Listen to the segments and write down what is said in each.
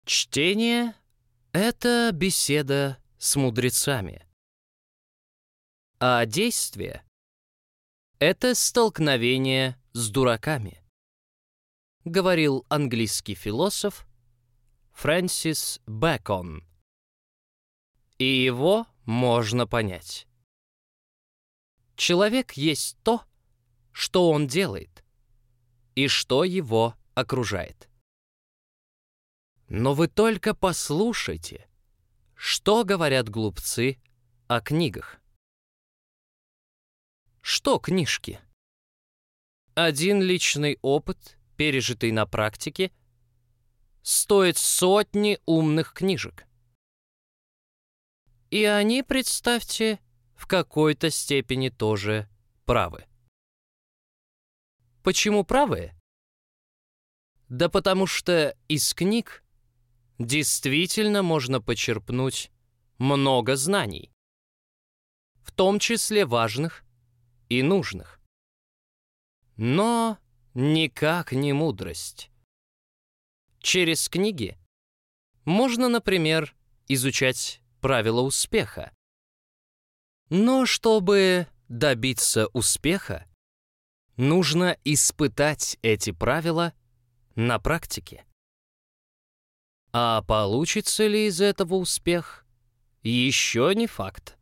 Чтение — это беседа с мудрецами, а действие — это столкновение с дураками, говорил английский философ Фрэнсис Бэкон. И его можно понять. Человек есть то, что он делает, и что его окружает. Но вы только послушайте, что говорят глупцы о книгах. Что книжки? Один личный опыт, пережитый на практике, стоит сотни умных книжек. И они, представьте, в какой-то степени тоже правы. Почему правы? Да потому что из книг действительно можно почерпнуть много знаний, в том числе важных и нужных. Но никак не мудрость. Через книги можно, например, изучать правила успеха. Но чтобы добиться успеха, нужно испытать эти правила на практике. А получится ли из этого успех, еще не факт.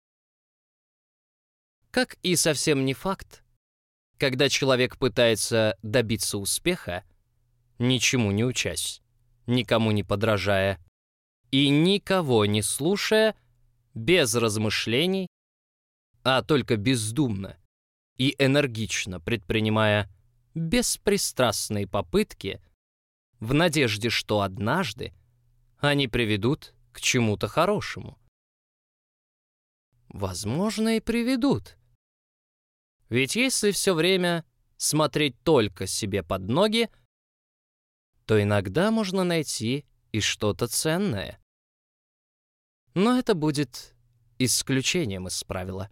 Как и совсем не факт, когда человек пытается добиться успеха, ничему не учась, никому не подражая и никого не слушая, без размышлений, а только бездумно и энергично предпринимая беспристрастные попытки в надежде, что однажды они приведут к чему-то хорошему. Возможно, и приведут. Ведь если все время смотреть только себе под ноги, то иногда можно найти и что-то ценное. Но это будет исключением из правила.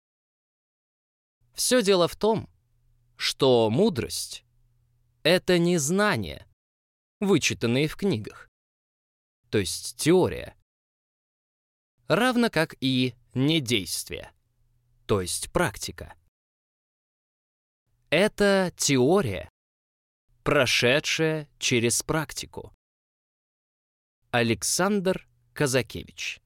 Все дело в том, что мудрость — это не знания, вычитанные в книгах, то есть теория, равно как и недействие, то есть практика. Это теория, прошедшая через практику. Александр Казакевич.